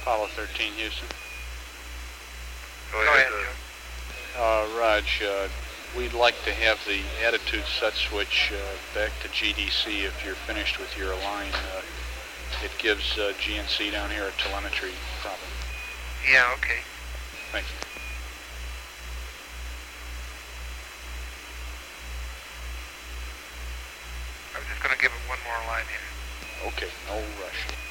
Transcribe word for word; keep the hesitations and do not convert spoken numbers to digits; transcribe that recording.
Apollo thirteen, Houston. Go ahead, Joe. Uh, Raj, uh, we'd like to have the attitude set switch uh, back to G D C if you're finished with your align. Uh, it gives uh, G N C down here a telemetry problem. Yeah, okay. Thank you. I'm just going to give it one more line here. Okay, no rush.